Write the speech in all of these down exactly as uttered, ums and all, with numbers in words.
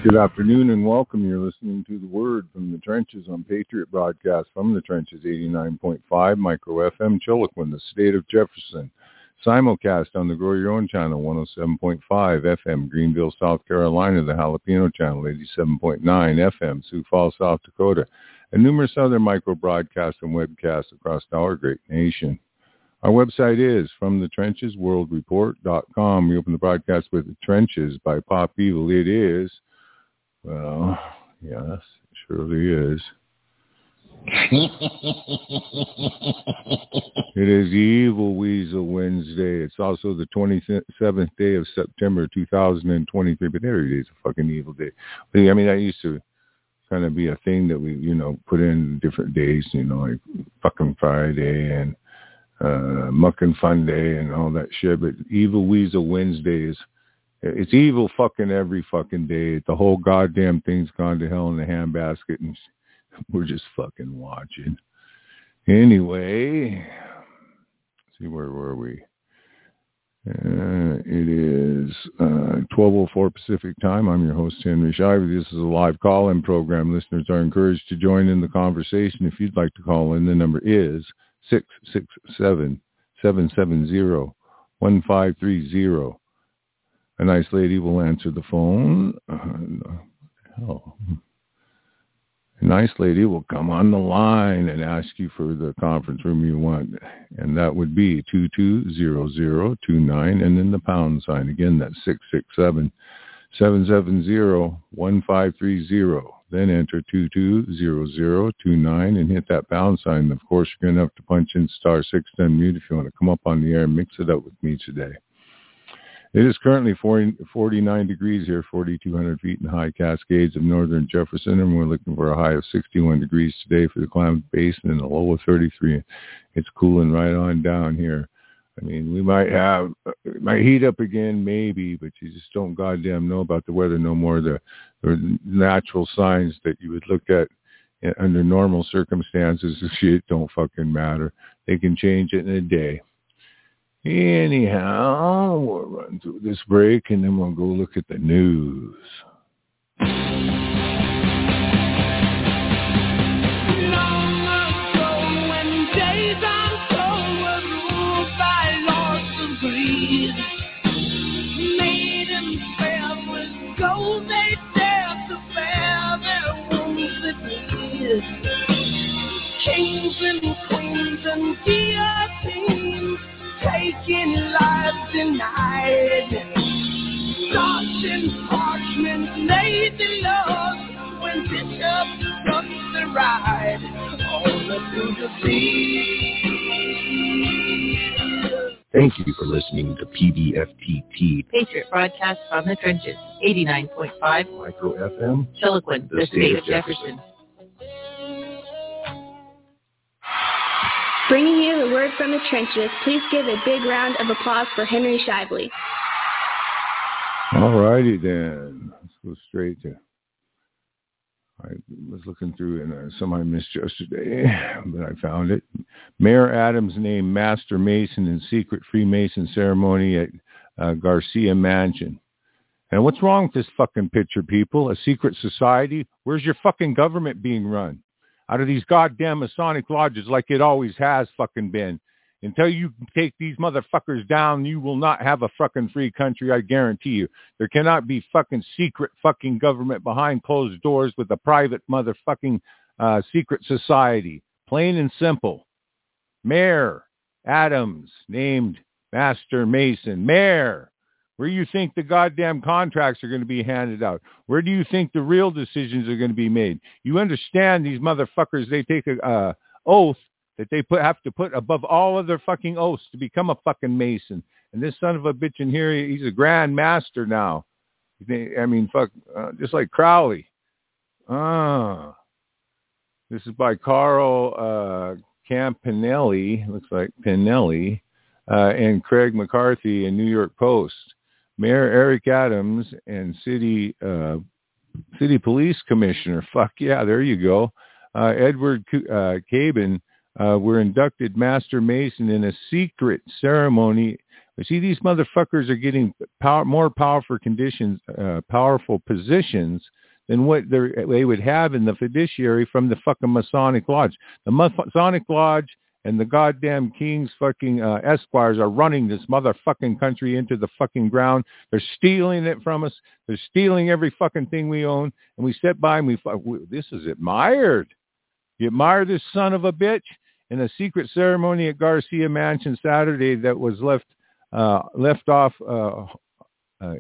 Good afternoon and welcome. You're listening to The Word from the Trenches on Patriot Broadcast from the Trenches, eighty-nine point five Micro F M, Chiloquin, the state of Jefferson. Simulcast on the Grow Your Own channel, one oh seven point five F M, Greenville, South Carolina, the Jalapeno channel, eighty-seven point nine F M, Sioux Falls, South Dakota, and numerous other micro broadcasts and webcasts across our great nation. Our website is from the trenches world report dot com. We open the broadcast with The Trenches by Pop Evil. It is, well, yes, it surely is. It is Evil Weasel Wednesday. It's also the twenty-seventh day of September, two thousand twenty-three. But every day is a fucking evil day. I mean, that used to kind of be a thing that we, you know, put in different days, you know, like fucking Friday and uh, Muckin' Fun Day and all that shit. But Evil Weasel Wednesday is, it's evil fucking every fucking day. The whole goddamn thing's gone to hell in a handbasket, and we're just fucking watching. Anyway, let's see, where were we? Uh, it is uh, twelve oh four Pacific time. I'm your host, Henry Shively. This is a live call-in program. Listeners are encouraged to join in the conversation. If you'd like to call in, the number is six six seven, seven seven zero, one five three zero. A nice lady will answer the phone. Uh, oh. A nice lady will come on the line and ask you for the conference room you want. And that would be two two zero zero two nine and then the pound sign. Again, that's six six seven, seven seven zero, one five three zero. Then enter two two zero zero two nine and hit that pound sign. Of course, you're going to have to punch in star six to unmute if you want to come up on the air and mix it up with me today. It is currently forty, forty-nine degrees here, forty-two hundred feet in high Cascades of northern Jefferson, and we're looking for a high of sixty-one degrees today for the Klamath Basin and a low of thirty-three. It's cooling right on down here. I mean, we might have, it might heat up again, maybe, but you just don't goddamn know about the weather no more. The, the natural signs that you would look at under normal circumstances, shit don't fucking matter. They can change it in a day. Anyhow, we'll run through this break, and then we'll go look at the news. Kings and queens and guillotines, taking lives denied. Starch and parchment laid the laws when bishops took the ride. All through the sea. Thank you for listening to P B F T T, Patriot Broadcast from the Trenches, eighty-nine point five Micro F M, Chiloquin, the, the state of Jefferson. Jefferson. Bringing you the word from the trenches, please give a big round of applause for Henry Shively. All righty then. Let's go straight to, I was looking through and uh, some I missed yesterday, but I found it. Mayor Adams named Master Mason in secret Freemason ceremony at uh, Garcia Mansion. And what's wrong with this fucking picture, people? A secret society? Where's your fucking government being run? Out of these goddamn Masonic lodges like it always has fucking been. Until you take these motherfuckers down, you will not have a fucking free country, I guarantee you. There cannot be fucking secret fucking government behind closed doors with a private motherfucking uh, secret society. Plain and simple. Mayor Adams named Master Mason. Mayor. Where do you think the goddamn contracts are going to be handed out? Where do you think the real decisions are going to be made? You understand these motherfuckers, they take a uh, oath that they put have to put above all other fucking oaths to become a fucking Mason. And this son of a bitch in here, he's a grand master now. I mean, fuck, uh, just like Crowley. Ah. This is by Carl uh, Campanelli, looks like Pinelli, uh, and Craig McCarthy in New York Post. Mayor Eric Adams and City uh, City Police Commissioner, fuck yeah, there you go, uh, Edward uh, Cabin uh, were inducted Master Mason in a secret ceremony But see, these motherfuckers are getting power, more powerful conditions, uh, powerful positions than what they would have in the fiduciary from the fucking Masonic Lodge. The Masonic Lodge and the goddamn King's fucking uh, Esquires are running this motherfucking country into the fucking ground. They're stealing it from us. They're stealing every fucking thing we own. And we sit by and we, we this is admired. You admire this son of a bitch? In a secret ceremony at Garcia Mansion Saturday that was left uh, left off uh, uh,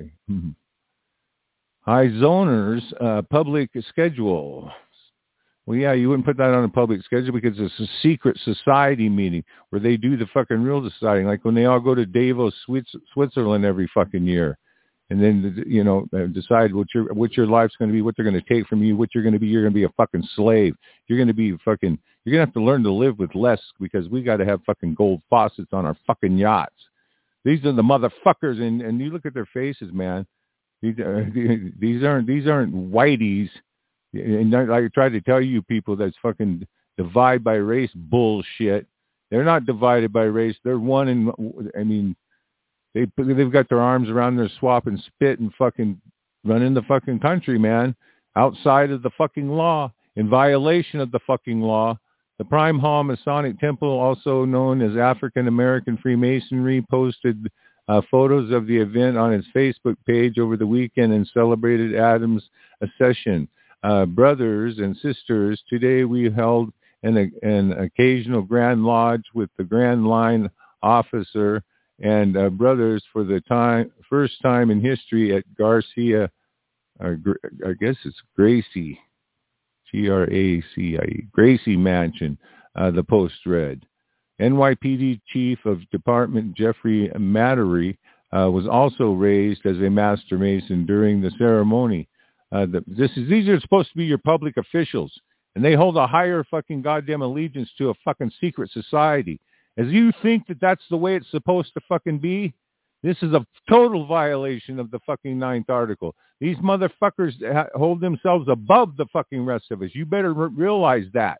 High Zoners uh, public schedule. Well, yeah, you wouldn't put that on a public schedule because it's a secret society meeting where they do the fucking real deciding, like when they all go to Davos, Switzerland every fucking year. And then, you know, decide what your what your life's going to be, what they're going to take from you, what you're going to be. You're going to be a fucking slave. You're going to be fucking, you're going to have to learn to live with less because we got to have fucking gold faucets on our fucking yachts. These are the motherfuckers, and, and you look at their faces, man. These, uh, these aren't these aren't whiteys. And I try to tell you people that's fucking divide by race bullshit. They're not divided by race. They're one in, I mean, They, they've got their arms around their swap and spit and fucking running the fucking country, man, outside of the fucking law, in violation of the fucking law. The Prime Hall Masonic Temple, also known as African American Freemasonry, posted uh, photos of the event on its Facebook page over the weekend and celebrated Adams' accession. Uh, brothers and sisters, today we held an, an occasional Grand Lodge with the Grand Line officer and uh, brothers for the time first time in history at Garcia, uh, I guess it's Gracie, G R A C I E, Gracie Mansion, uh, the Post read. N Y P D Chief of Department Jeffrey Mattery uh, was also raised as a Master Mason during the ceremony. Uh, the, this is these are supposed to be your public officials, and they hold a higher fucking goddamn allegiance to a fucking secret society. As you think that that's the way it's supposed to fucking be, this is a total violation of the fucking ninth article. These motherfuckers ha- hold themselves above the fucking rest of us. You better re- realize that.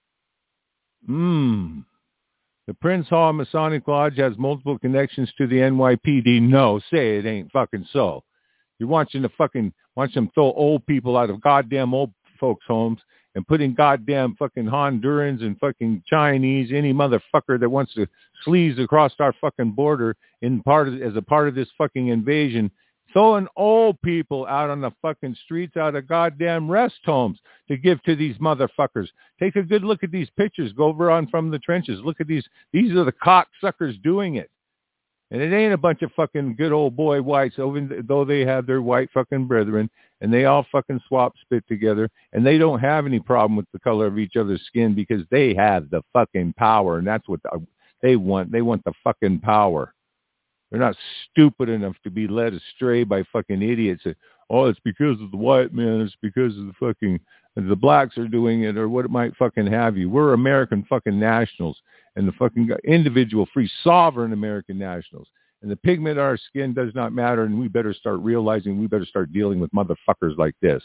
Hmm. The Prince Hall Masonic Lodge has multiple connections to the N Y P D. No, say it ain't fucking so. You're watching the fucking, watch them throw old people out of goddamn old folks' homes and putting goddamn fucking Hondurans and fucking Chinese, any motherfucker that wants to sleaze across our fucking border in part of, as a part of this fucking invasion, throwing old people out on the fucking streets out of goddamn rest homes to give to these motherfuckers. Take a good look at these pictures. Go over on From the Trenches. Look at these. These are the cocksuckers doing it. And it ain't a bunch of fucking good old boy whites, even though they have their white fucking brethren, and they all fucking swap spit together, and they don't have any problem with the color of each other's skin because they have the fucking power, and that's what the, they want. They want the fucking power. They're not stupid enough to be led astray by fucking idiots. That, oh, it's because of the white man. It's because of the fucking, the blacks are doing it, or what it might fucking have you. We're American fucking nationals. And the fucking individual, free, sovereign American nationals. And the pigment of our skin does not matter, and we better start realizing we better start dealing with motherfuckers like this.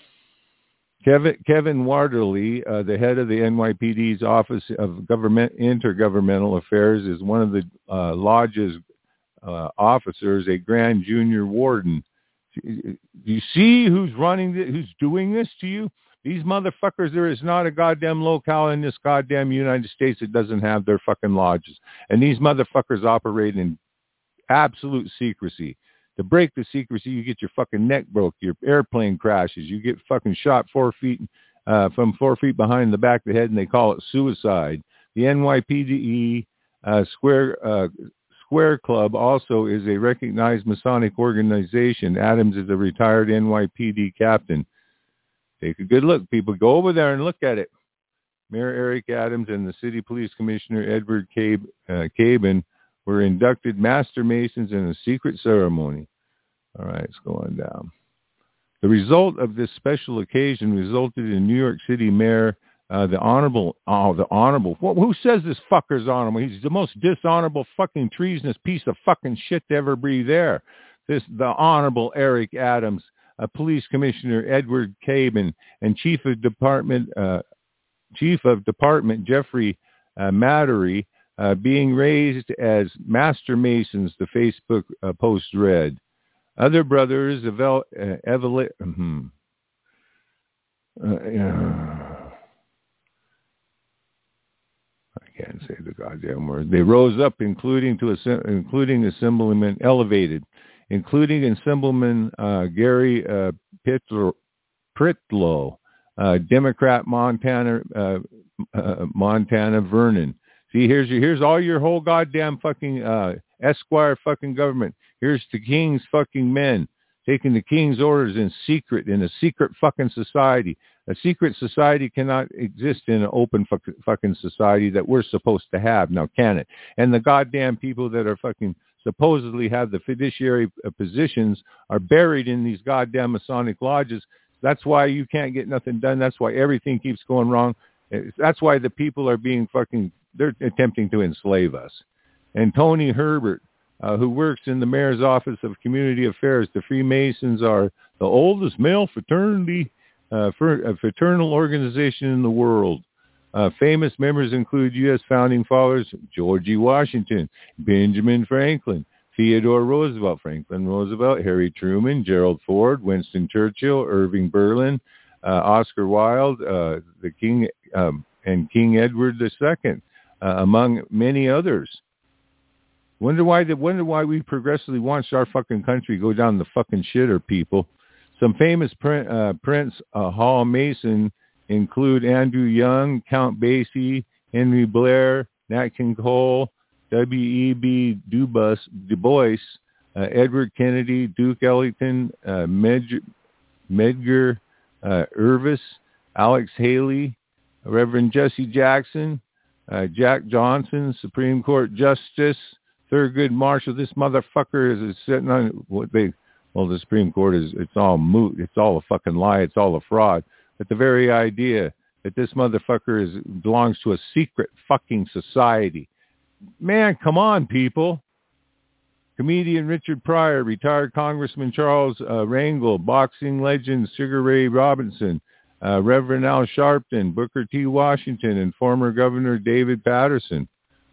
Kevin, Kevin Warderly, uh, the head of the N Y P D's Office of Government Intergovernmental Affairs, is one of the uh, lodge's uh, officers, a Grand Junior Warden. Do you see who's running, this, who's doing this to you? These motherfuckers, there is not a goddamn locale in this goddamn United States that doesn't have their fucking lodges. And these motherfuckers operate in absolute secrecy. To break the secrecy, you get your fucking neck broke, your airplane crashes, you get fucking shot four feet uh, from four feet behind the back of the head, and they call it suicide. The N Y P D uh, Square uh, Square Club also is a recognized Masonic organization. Adams is a retired N Y P D captain. Take a good look, people. Go over there and look at it. Mayor Eric Adams and the City Police Commissioner Edward Cabe, uh, Cabin were inducted Master Masons in a secret ceremony. All right, it's going down. The result of this special occasion resulted in New York City Mayor, uh, the Honorable, oh, the Honorable, well, who says this fucker's honorable? He's the most dishonorable fucking treasonous piece of fucking shit to ever breathe there. This, the Honorable Eric Adams, Uh, Police Commissioner Edward Cabin, and Chief of Department uh, Chief of Department Jeffrey uh, Mattery uh, being raised as master masons, the Facebook uh, post read. Other brothers, Evel, uh, Evel, uh, uh, yeah. I can't say the goddamn word. They rose up, including to a, including Assemblyman elevated, including Assemblyman uh, Gary uh, Pitlo, Pritlow, uh, Democrat Montana uh, uh, Montana Vernon. See, here's your, here's all your whole goddamn fucking uh, Esquire fucking government. Here's the king's fucking men taking the king's orders in secret in a secret fucking society. A secret society cannot exist in an open fuck, fucking society that we're supposed to have. Now, can it? And the goddamn people that are fucking supposedly have the fiduciary positions are buried in these goddamn Masonic lodges. That's why you can't get nothing done. That's why everything keeps going wrong. That's why the people are being fucking, they're attempting to enslave us. And Tony Herbert, uh, who works in the mayor's office of community affairs, the Freemasons are the oldest male fraternity Uh, for a fraternal organization in the world. Uh, famous members include U S founding fathers George Washington, Benjamin Franklin, Theodore Roosevelt, Franklin Roosevelt, Harry Truman, Gerald Ford, Winston Churchill, Irving Berlin, uh, Oscar Wilde, uh, the King um, and King Edward the Second, uh, among many others. Wonder why? The, wonder why we progressively watched our fucking country go down the fucking shitter, people. Some famous print, uh, Prince uh, Hall Mason include Andrew Young, Count Basie, Henry Blair, Nat King Cole, W E B Du Bois, Du Bois uh, Edward Kennedy, Duke Ellington, uh, Med- Medgar uh, Ervis, Alex Haley, Reverend Jesse Jackson, uh, Jack Johnson, Supreme Court Justice, Thurgood Marshall. This motherfucker is, is sitting on what they... Well, the Supreme Court is, it's all moot. It's all a fucking lie. It's all a fraud. But the very idea that this motherfucker is belongs to a secret fucking society. Man, come on, people. Comedian Richard Pryor, retired Congressman Charles uh, Rangel, boxing legend Sugar Ray Robinson, uh, Reverend Al Sharpton, Booker T. Washington, and former Governor David Patterson.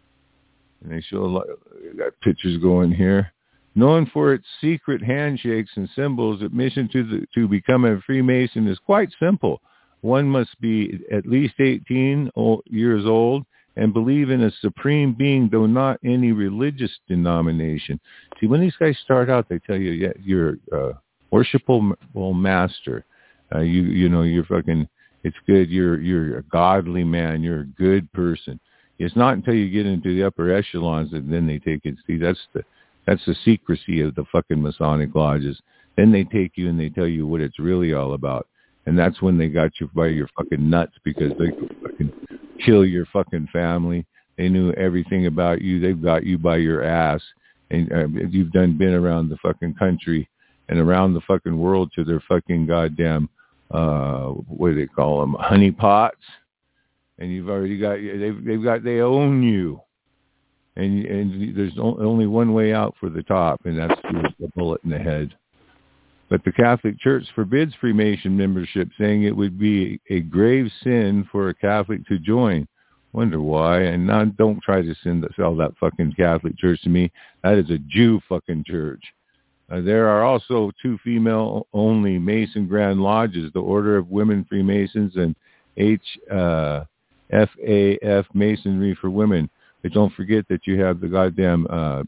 And they show a lot, got pictures going here. Known for its secret handshakes and symbols, admission to the, to become a Freemason is quite simple. One must be at least eighteen years old and believe in a supreme being, though not any religious denomination. See, when these guys start out, they tell you, yeah, you're a worshipful master. Uh, you you know, you're fucking, it's good. You're you're a godly man. You're a good person. It's not until you get into the upper echelons that then they take it. See, that's the That's the secrecy of the fucking Masonic lodges. Then they take you and they tell you what it's really all about. And that's when they got you by your fucking nuts, because they could fucking kill your fucking family. They knew everything about you. They've got you by your ass. And uh, you've done been around the fucking country and around the fucking world to their fucking goddamn, uh, what do they call them, honey pots. And you've already got, they've, they've got, they own you. And, and there's only one way out for the top, and that's the bullet in the head. But the Catholic Church forbids Freemason membership, saying it would be a grave sin for a Catholic to join. Wonder why? And now don't try to send, sell that fucking Catholic Church to me. That is a Jew fucking church. Uh, there are also two female-only Mason Grand Lodges, the Order of Women Freemasons and H uh, F A F Masonry for Women. But don't forget that you have the goddamn uh,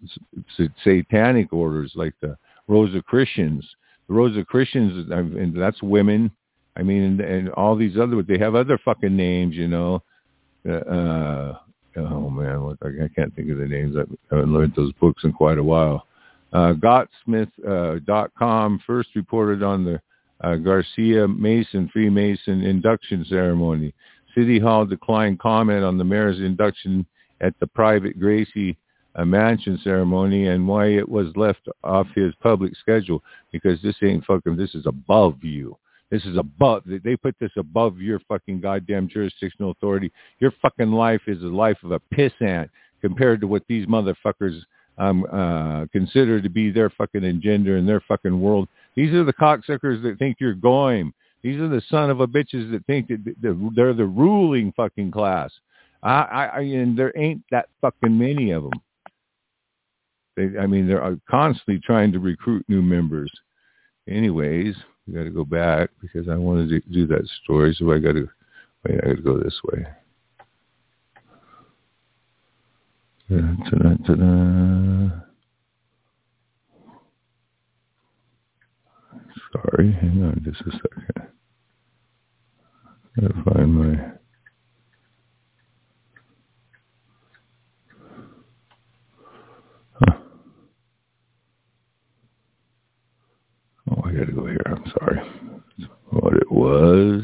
satanic orders like the Rosicrucians. The Rosicrucians, and that's women. I mean, and, and all these other, they have other fucking names, you know. Uh, oh, man, what, I can't think of the names. I haven't learned those books in quite a while. Uh, Gottsmith dot com first reported on the uh, Garcia Mason Freemason induction ceremony. City Hall declined comment on the mayor's induction at the private Gracie uh, Mansion ceremony and why it was left off his public schedule, because this ain't fucking, this is above you. This is above, they put this above your fucking goddamn jurisdictional authority. Your fucking life is the life of a pissant compared to what these motherfuckers um, uh, consider to be their fucking agenda and their fucking world. These are the cocksuckers that think you're going. These are the son of a bitches that think that they're the ruling fucking class. I, I, I and there ain't that fucking many of them. They, I mean, they're constantly trying to recruit new members. Anyways, we got to go back because I wanted to do that story, so I got to wait. I got to go this way. Ta-da, ta-da. Sorry, hang on just a second. Gotta find my. Huh. Oh, I gotta go here. I'm sorry. That's what it was.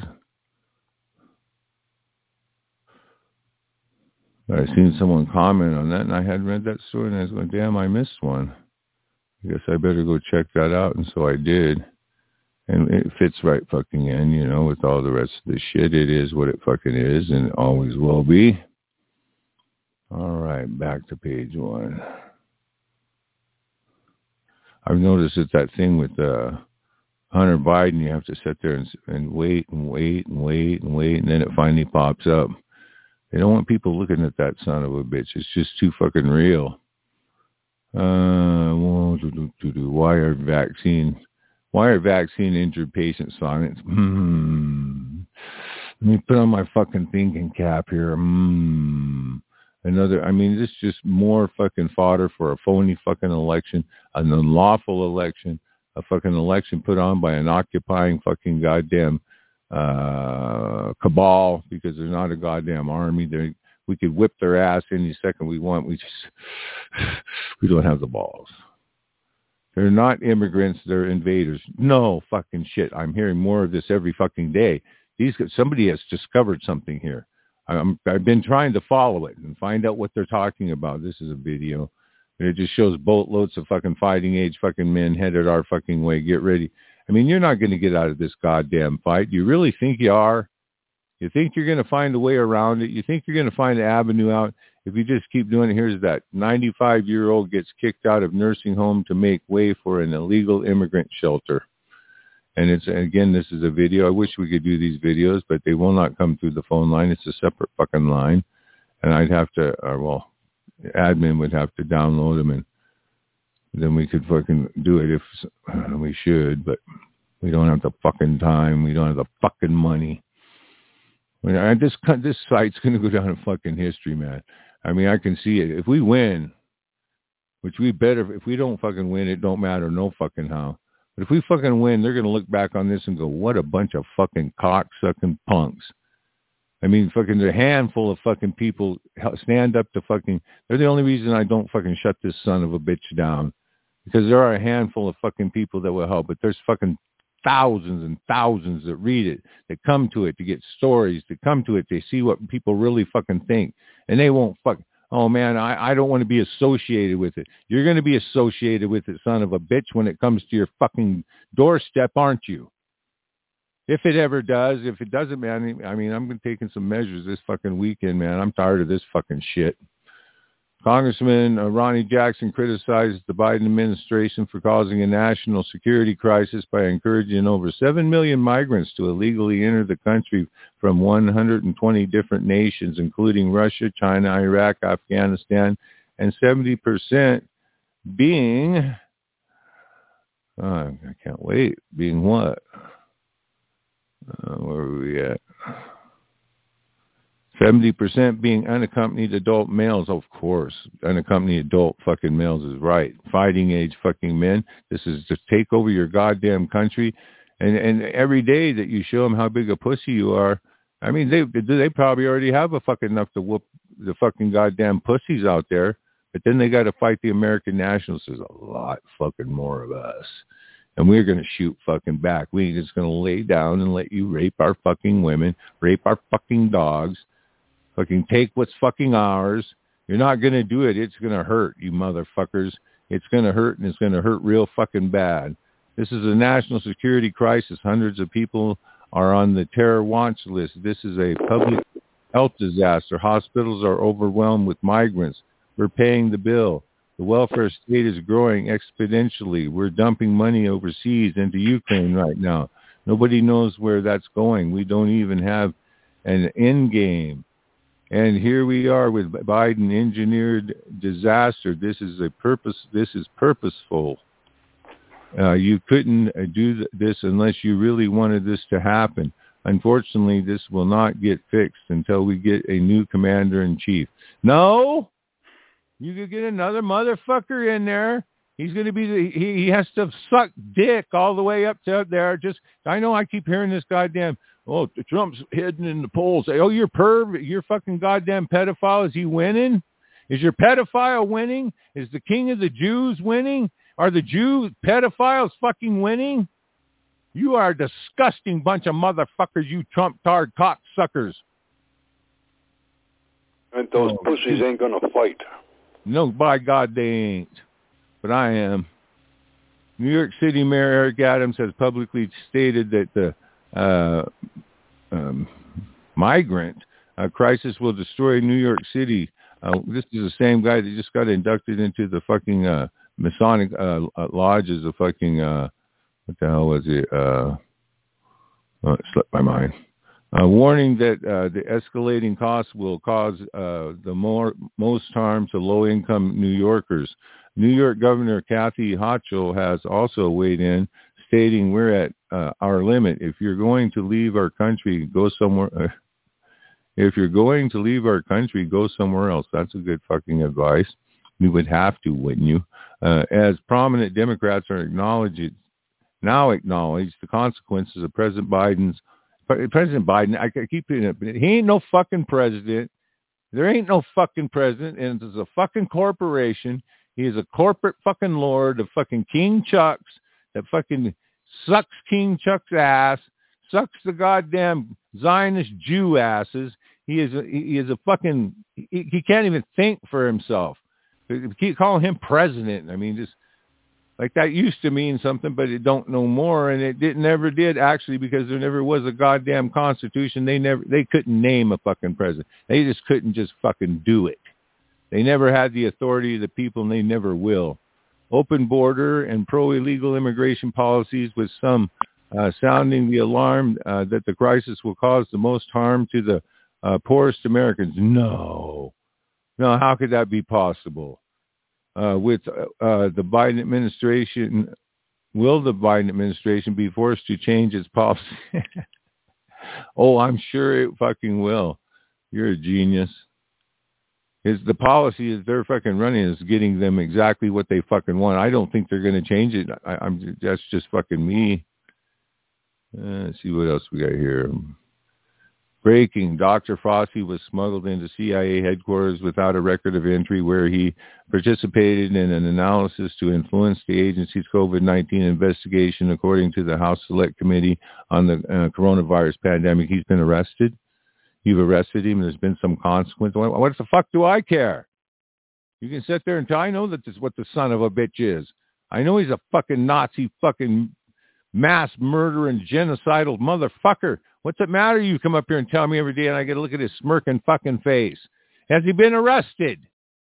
I seen someone comment on that, and I hadn't read that story, and I was going, damn, I missed one. I guess I better go check that out, and so I did. And it fits right fucking in, you know, with all the rest of the shit. It is what it fucking is, and it always will be. All right, back to page one. I've noticed it's that thing with uh, Hunter Biden. You have to sit there and, and wait and wait and wait and wait, and then it finally pops up. They don't want people looking at that son of a bitch. It's just too fucking real. Uh, why are vaccine, why are vaccine injured patients silent? Hmm. Let me put on my fucking thinking cap here. Hmm. Another, I mean, this is just more fucking fodder for a phony fucking election, an unlawful election, a fucking election put on by an occupying fucking goddamn uh, cabal, because they're not a goddamn army. They we could whip their ass any second we want. We just, we don't have the balls. They're not immigrants. They're invaders. No fucking shit. I'm hearing more of this every fucking day. These somebody has discovered something here. I'm, I've been trying to follow it and find out what they're talking about. This is a video. It just shows boatloads of fucking fighting age fucking men headed our fucking way. Get ready. I mean, you're not going to get out of this goddamn fight. You really think you are? You think you're going to find a way around it? You think you're going to find an avenue out? If you just keep doing it, here's that ninety-five-year-old gets kicked out of nursing home to make way for an illegal immigrant shelter. And it's, again, this is a video. I wish we could do these videos, but they will not come through the phone line. It's a separate fucking line. And I'd have to, or well, admin would have to download them, and then we could fucking do it if uh, we should, but we don't have the fucking time. We don't have the fucking money. I mean, I, this, this site's going to go down in fucking history, man. I mean, I can see it. If we win, which we better, if we don't fucking win, it don't matter no fucking how. But if we fucking win, they're going to look back on this and go, what a bunch of fucking cocksucking punks. I mean, fucking a handful of fucking people stand up to fucking, they're the only reason I don't fucking shut this son of a bitch down. Because there are a handful of fucking people that will help, but there's fucking thousands and thousands that read it, that come to it to get stories, to come to it, they see what people really fucking think. And they won't fuck, oh man, I, I don't want to be associated with it. You're going to be associated with it, son of a bitch, when it comes to your fucking doorstep, aren't you? If it ever does. If it doesn't, man, I mean, I'm taking some measures this fucking weekend, man. I'm tired of this fucking shit. Congressman uh, Ronnie Jackson criticized the Biden administration for causing a national security crisis by encouraging over seven million migrants to illegally enter the country from one hundred twenty different nations, including Russia, China, Iraq, Afghanistan, and seventy percent being, oh, I can't wait, being what? Uh, where are we at? seventy percent being unaccompanied adult males. Of course, unaccompanied adult fucking males is right. Fighting age fucking men. This is to take over your goddamn country. And and every day that you show them how big a pussy you are, I mean, they they probably already have a fucking enough to whoop the fucking goddamn pussies out there. But then they got to fight the American nationals. There's a lot fucking more of us. And we're going to shoot fucking back. We ain't just going to lay down and let you rape our fucking women, rape our fucking dogs, fucking take what's fucking ours. You're not going to do it. It's going to hurt, you motherfuckers. It's going to hurt, and it's going to hurt real fucking bad. This is a national security crisis. Hundreds of people are on the terror watch list. This is a public health disaster. Hospitals are overwhelmed with migrants. We're paying the bill. The welfare state is growing exponentially. We're dumping money overseas into Ukraine right now. Nobody knows where that's going. We don't even have an end game. And here we are with Biden engineered disaster. This is a purpose. This is purposeful. Uh, you couldn't do th- this unless you really wanted this to happen. Unfortunately, this will not get fixed until we get a new commander-in-chief. No, you could get another motherfucker in there. He's going to be, the, he, he has to suck dick all the way up to up there. Just, I know I keep hearing this goddamn, oh, Trump's hidden in the polls. Oh, you're perv, you're fucking goddamn pedophile. Is he winning? Is your pedophile winning? Is the king of the Jews winning? Are the Jew pedophiles fucking winning? You are a disgusting bunch of motherfuckers, you Trump-tard cocksuckers. And those oh, pussies ain't going to fight. No, by God, they ain't. But I am. New York City Mayor Eric Adams has publicly stated that the uh, um, migrant uh, crisis will destroy New York City. Uh, this is the same guy that just got inducted into the fucking uh, Masonic uh, lodges of fucking... Uh, What the hell was it? Uh, oh, it slipped my mind. Uh, warning that uh, the escalating costs will cause uh, the more most harm to low-income New Yorkers. New York Governor Kathy Hochul has also weighed in, stating we're at uh, our limit. If you're going to leave our country, go somewhere. Uh, if you're going to leave our country, go somewhere else. That's a good fucking advice. You would have to, wouldn't you? Uh, as prominent Democrats are acknowledging. Now acknowledge the consequences of President Biden's President Biden. I keep saying it, but he ain't no fucking president. There ain't no fucking president, and it's a fucking corporation. He is a corporate fucking lord of fucking King Chuck's that fucking sucks King Chuck's ass, sucks the goddamn Zionist Jew asses. He is a, he is a fucking. He, he can't even think for himself. Keep calling him president. I mean, just. Like that used to mean something, but it don't no more, and it did never did actually because there never was a goddamn constitution. They never they couldn't name a fucking president. They just couldn't just fucking do it. They never had the authority of the people, and they never will. Open border and pro-illegal immigration policies, with some uh, sounding the alarm uh, that the crisis will cause the most harm to the uh, poorest Americans. No, no, how could that be possible? Uh, with uh, the Biden administration, will the Biden administration be forced to change its policy? Oh, I'm sure it fucking will. You're a genius. Is the policy that they're fucking running is getting them exactly what they fucking want. I don't think they're going to change it. I, I'm that's just fucking me. Uh, let's see what else we got here. Breaking. Doctor Fauci was smuggled into C I A headquarters without a record of entry, where he participated in an analysis to influence the agency's COVID nineteen investigation, according to the House Select Committee on the uh, coronavirus pandemic. He's been arrested. You've arrested him. There's been some consequence. What, what the fuck do I care? You can sit there and tell, I know that this is what the son of a bitch is. I know he's a fucking Nazi fucking mass murdering genocidal motherfucker. What's it matter? You come up here and tell me every day and I get to look at his smirking fucking face. Has he been arrested?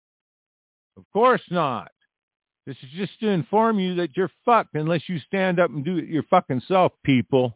Of course not. This is just to inform you that you're fucked unless you stand up and do it your fucking self, people.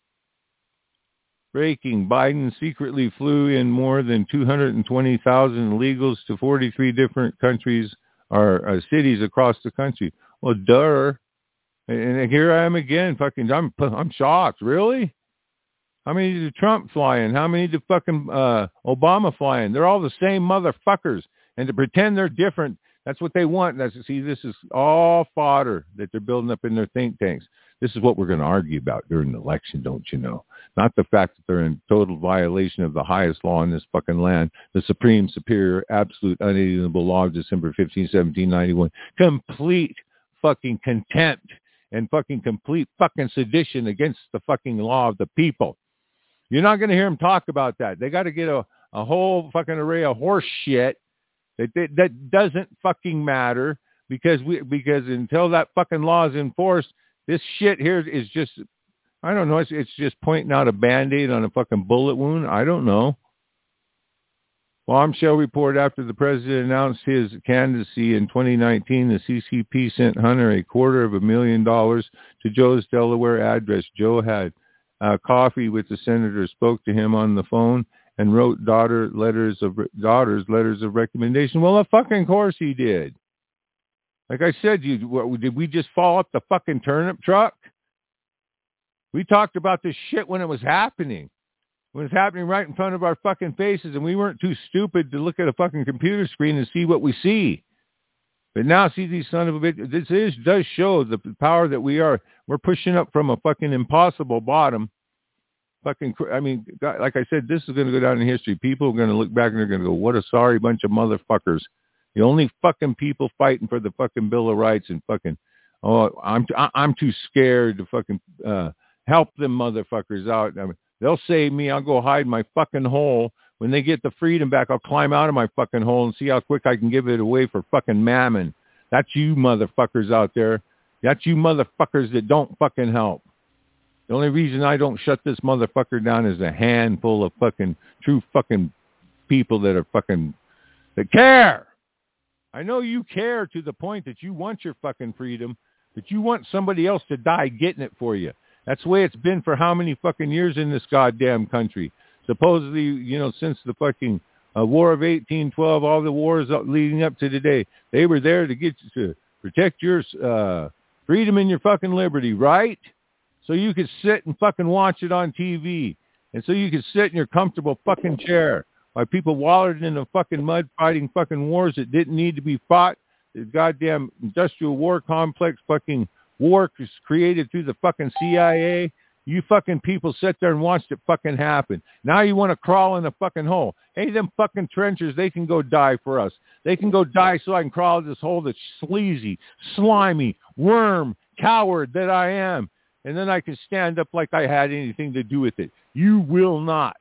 Breaking. Biden secretly flew in more than two hundred twenty thousand illegals to forty-three different countries or uh, cities across the country. Well, duh. And here I am again. Fucking, I'm, I'm shocked. Really? How many did Trump fly in? How many did fucking uh, Obama fly in? They're all the same motherfuckers. And to pretend they're different, that's what they want. That's, see, this is all fodder that they're building up in their think tanks. This is what we're going to argue about during the election, don't you know? Not the fact that they're in total violation of the highest law in this fucking land, the supreme, superior, absolute, unalienable law of December fifteenth, seventeen ninety-one. Complete fucking contempt and fucking complete fucking sedition against the fucking law of the people. You're not going to hear them talk about that. They got to get a, a whole fucking array of horse shit that, that that doesn't fucking matter because we because until that fucking law is enforced, this shit here is just, I don't know, it's, it's just pointing out a Band-Aid on a fucking bullet wound. I don't know. Bombshell report: after the president announced his candidacy in twenty nineteen, the C C P sent Hunter a quarter of a million dollars to Joe's Delaware address. Joe had Uh, coffee with the senator, spoke to him on the phone, and wrote daughter letters of daughters letters of recommendation. Well, of fucking course he did. Like I said, you what, did we just fall up the fucking turnip truck? We talked about this shit when it was happening. When it's happening right in front of our fucking faces, and we weren't too stupid to look at a fucking computer screen and see what we see. But now, see, these son of a bitch, this is, does show the power that we are. We're pushing up from a fucking impossible bottom. Fucking, I mean, like I said, this is going to go down in history. People are going to look back and they're going to go, what a sorry bunch of motherfuckers. The only fucking people fighting for the fucking Bill of Rights and fucking, oh, I'm I'm too scared to fucking uh, help them motherfuckers out. I mean, they'll save me. I'll go hide in my fucking hole. When they get the freedom back, I'll climb out of my fucking hole and see how quick I can give it away for fucking mammon. That's you motherfuckers out there. That's you motherfuckers that don't fucking help. The only reason I don't shut this motherfucker down is a handful of fucking true fucking people that are fucking, that care. I know you care to the point that you want your fucking freedom, but you want somebody else to die getting it for you. That's the way it's been for how many fucking years in this goddamn country. Supposedly, you know, since the fucking uh, War of eighteen twelve, all the wars leading up to today, they were there to get you to protect your uh, freedom and your fucking liberty, right? So you could sit and fucking watch it on T V. And so you could sit in your comfortable fucking chair while people wallowed in the fucking mud fighting fucking wars that didn't need to be fought. The goddamn industrial war complex fucking war created through the fucking C I A. You fucking people sit there and watched it fucking happen. Now you want to crawl in a fucking hole. Hey, them fucking trenchers, they can go die for us. They can go die so I can crawl in this hole that's sleazy, slimy, worm, coward that I am. And then I can stand up like I had anything to do with it. You will not.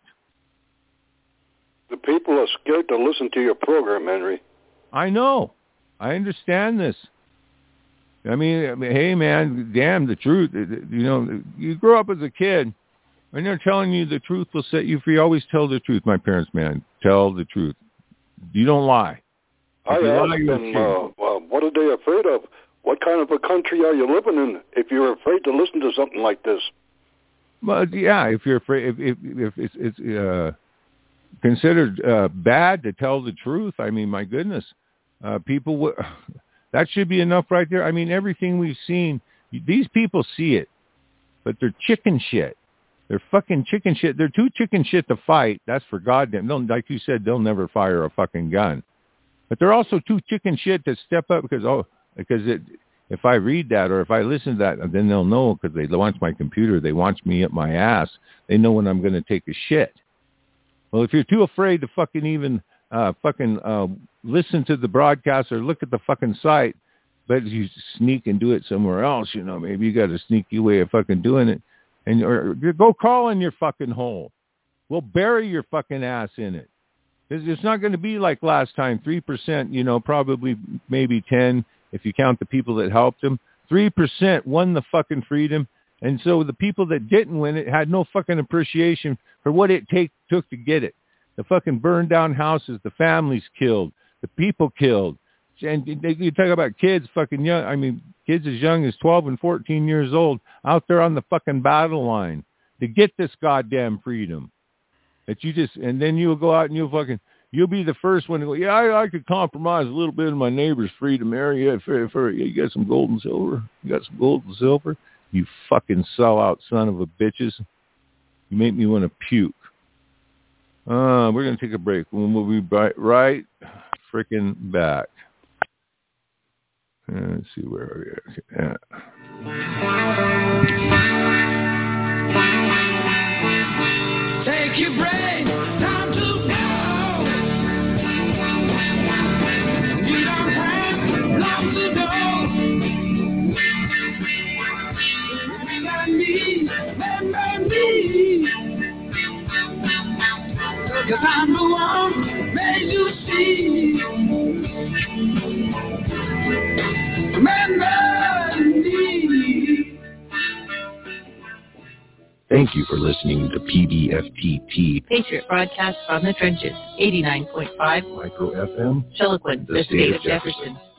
The people are scared to listen to your program, Henry. I know. I understand this. I mean, I mean, hey, man, damn, the truth. You know, you grow up as a kid, and they're telling you the truth will set you free. Always tell the truth, my parents, man. Tell the truth. You don't lie. I asked them, uh, well, what are they afraid of? What kind of a country are you living in if you're afraid to listen to something like this? Well, yeah, if you're afraid, if, if, if it's, it's uh, considered uh, bad to tell the truth, I mean, my goodness, uh, people would... That should be enough right there. I mean, everything we've seen, these people see it, but they're chicken shit. They're fucking chicken shit. They're too chicken shit to fight. That's for goddamn. They'll, like you said, they'll never fire a fucking gun. But they're also too chicken shit to step up because, oh, because it, if I read that or if I listen to that, then they'll know because they watch my computer. They watch me at my ass. They know when I'm going to take a shit. Well, if you're too afraid to fucking even... Uh, fucking uh, listen to the broadcast or look at the fucking site, but you sneak and do it somewhere else, you know, maybe you got a sneaky way of fucking doing it, and or, or go crawl in your fucking hole. We'll bury your fucking ass in it. It's, it's not going to be like last time, three percent, you know, probably maybe ten if you count the people that helped them. three percent won the fucking freedom, and so the people that didn't win it had no fucking appreciation for what it take, took to get it. The fucking burned down houses, the families killed, the people killed. And you talk about kids fucking young, I mean, kids as young as twelve and fourteen years old out there on the fucking battle line to get this goddamn freedom. That you just, and then you'll go out and you'll fucking, you'll be the first one to go, yeah, I, I could compromise a little bit of my neighbor's freedom area. For, for, you got some gold and silver? You got some gold and silver? You fucking sellout son of a bitches. You make me want to puke. Uh, we're going to take a break. We'll be right, right freaking back. Uh, let's see where are we at. Yeah. Take your break, time to go. We don't have long to go. Remember me, remember me. Cause I'm the one made you see. Remember me. Thank you for listening to P B F T T. Patriot Broadcast from the Trenches, eighty-nine point five. Micro F M. Chiloquin, the, the state of Jefferson. Jefferson.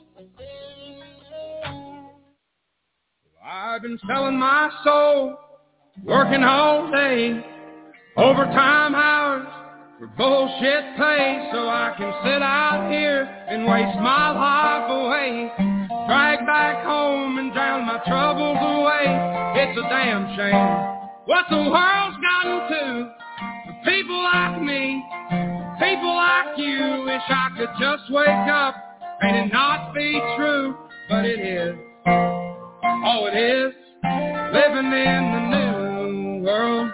I've been selling my soul, working all day, overtime hours, for bullshit pay, so I can sit out here and waste my life away, drag back home and drown my troubles away. It's a damn shame what the world's gotten to for people like me, people like you. Wish I could just wake up and it not be true, but it is. Oh, it is living in the new world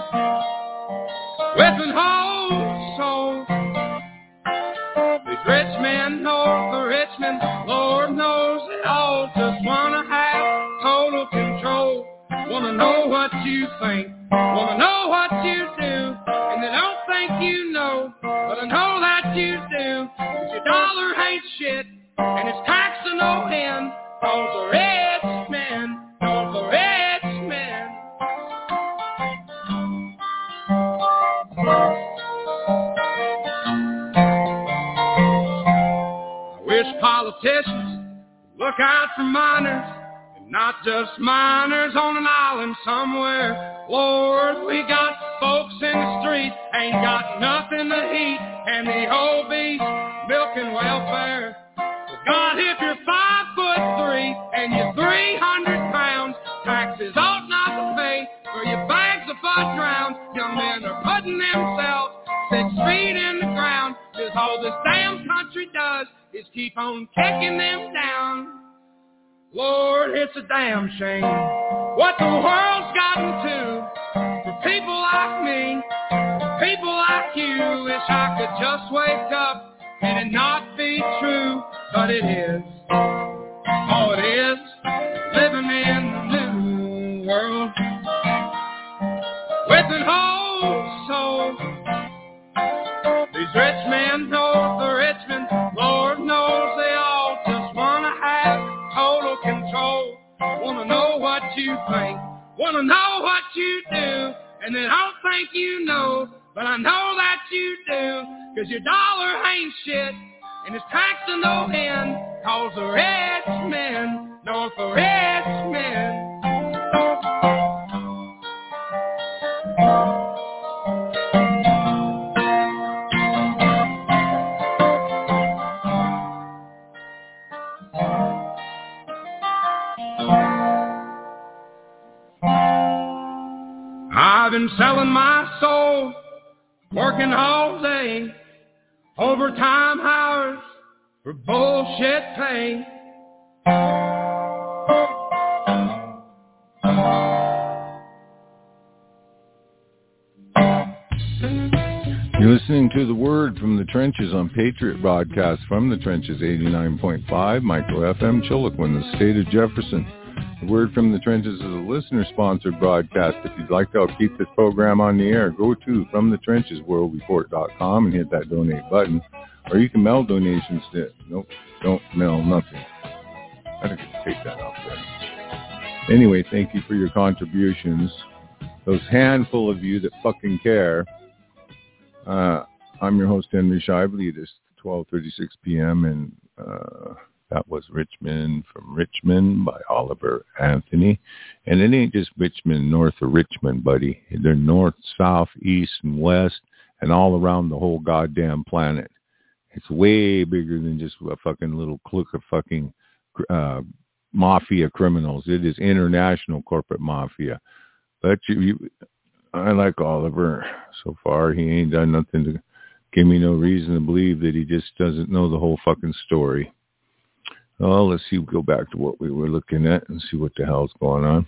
with an whole soul. These rich men know the rich men, Lord knows they all just wanna have total control. Wanna know what you think, wanna know what you do, and they don't think you know, but I know that you do. 'Cause your dollar ain't shit, and it's taxed to no end. Cause the rich men, cause the rich men. I wish politicians look out for miners, and not just miners on an island somewhere. Lord, we got folks in the street, ain't got nothing to eat, and the obese milking welfare. God, if you're five foot three and you're three hundred pounds, taxes ought not to pay for your bags of fudge rounds. Young men are putting themselves six feet in the ground, 'cause all this damn country does is keep on kicking them down. Lord, it's a damn shame what the world's gotten to for people like me, people like you. Wish I could just wake up and it not be true, but it is. Oh, it is living in the new world with an whole soul. These rich men know the rich men, Lord knows they all just wanna have total control. Wanna know what you think, wanna know what you do, and they don't think you know, but I know that you do. 'Cause your dollar ain't shit, and it's taxed to no end. 'Cause the rich men know the rich men. I've been selling my soul, working all day, overtime hours for bullshit pay. You're listening to The Word from the Trenches on Patriot Broadcast from the Trenches, eighty-nine point five, Micro F M, Chiloquin, the state of Jefferson. The Word from the Trenches is a listener-sponsored broadcast. If you'd like to help keep this program on the air, go to from the trenches world report dot com and hit that donate button. Or you can mail donations to... Nope, don't mail nothing. I think I can take that off there. Anyway, thank you for your contributions. Those handful of you that fucking care. Uh, I'm your host, Henry Shively. It is twelve thirty-six p.m. and... Uh, That was Richmond from Richmond by Oliver Anthony. And it ain't just Richmond, north of Richmond, buddy. They're north, south, east, and west, and all around the whole goddamn planet. It's way bigger than just a fucking little clique of fucking uh, mafia criminals. It is international corporate mafia. But you, you, I like Oliver so far. He ain't done nothing to give me no reason to believe that he just doesn't know the whole fucking story. Well, let's see, go back to what we were looking at and see what the hell's going on.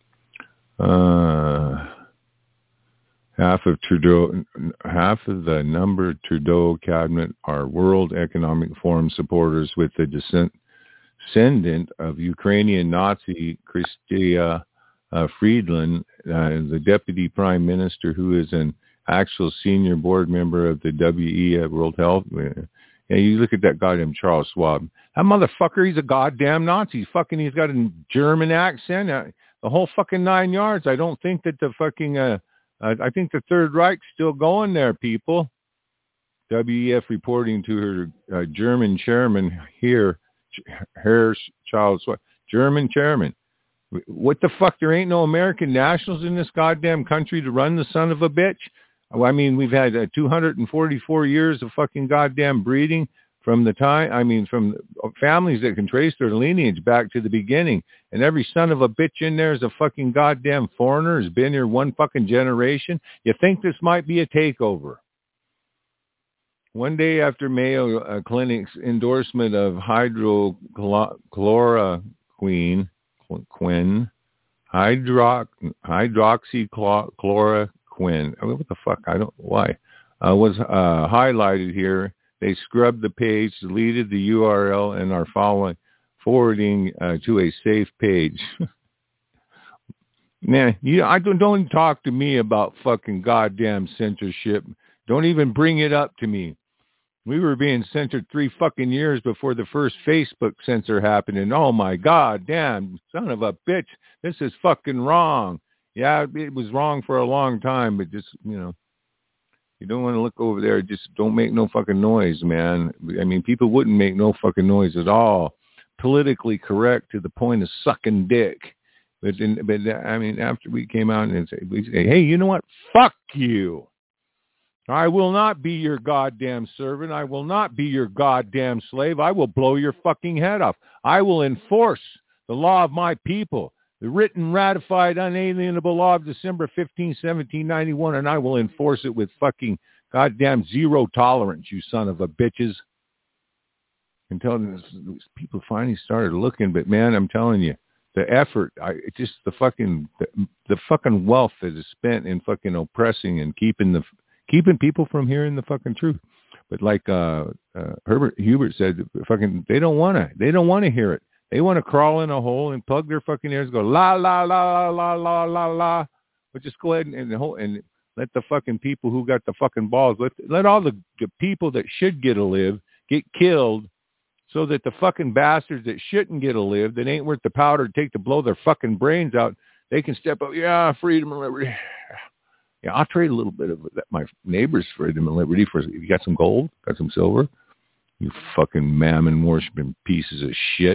Uh, half of Trudeau, half of the number Trudeau cabinet are World Economic Forum supporters, with the descendant of Ukrainian Nazi Chrystia uh, Friedland, uh, the deputy prime minister, who is an actual senior board member of the W E F, World Health. Yeah, you look at that goddamn Charles Schwab. That motherfucker, he's a goddamn Nazi. He's fucking, he's got a German accent. Uh, the whole fucking nine yards. I don't think that the fucking, uh, uh, I think the Third Reich's still going there, people. W E F reporting to her uh, German chairman here, Herr Charles Schwab. German chairman. What the fuck? There ain't no American nationals in this goddamn country to run the son of a bitch. I mean, we've had uh, two hundred forty-four years of fucking goddamn breeding from the time, I mean, from families that can trace their lineage back to the beginning. And every son of a bitch in there is a fucking goddamn foreigner, has been here one fucking generation. You think this might be a takeover? One day after Mayo uh, Clinic's endorsement of hydrochloroquine, quin, hydro, hydroxychloroquine, I mean, what the fuck? I don't, why? Uh, was uh, highlighted here. They scrubbed the page, deleted the U R L, and are following, forwarding uh, to a safe page. Man, you, I don't, don't talk to me about fucking goddamn censorship. Don't even bring it up to me. We were being censored three fucking years before the first Facebook censor happened, and oh my god, damn, son of a bitch, this is fucking wrong. Yeah, it was wrong for a long time, but just, you know, you don't want to look over there. Just don't make no fucking noise, man. I mean, people wouldn't make no fucking noise at all. Politically correct to the point of sucking dick. But, in, but I mean, after we came out and say, we say, hey, you know what? Fuck you. I will not be your goddamn servant. I will not be your goddamn slave. I will blow your fucking head off. I will enforce the law of my people, the written, ratified, unalienable law of December fifteenth, seventeen ninety-one, and I will enforce it with fucking goddamn zero tolerance, you son of a bitches. Until people finally started looking, but man, I'm telling you, the effort, I it just the fucking the, the fucking wealth that is spent in fucking oppressing and keeping the keeping people from hearing the fucking truth. But like uh, uh, Herbert Hubert said, fucking they don't want to. They don't want to hear it. They want to crawl in a hole and plug their fucking ears, and go la la la la la la la. But just go ahead and and, and let the fucking people who got the fucking balls, let let all the, the people that should get a live get killed, so that the fucking bastards that shouldn't get a live, that ain't worth the powder to take to blow their fucking brains out, they can step up. Yeah, freedom and liberty. Yeah, I'll trade a little bit of that, my neighbor's freedom and liberty for, you got some gold, got some silver, you fucking mammon worshiping pieces of shit.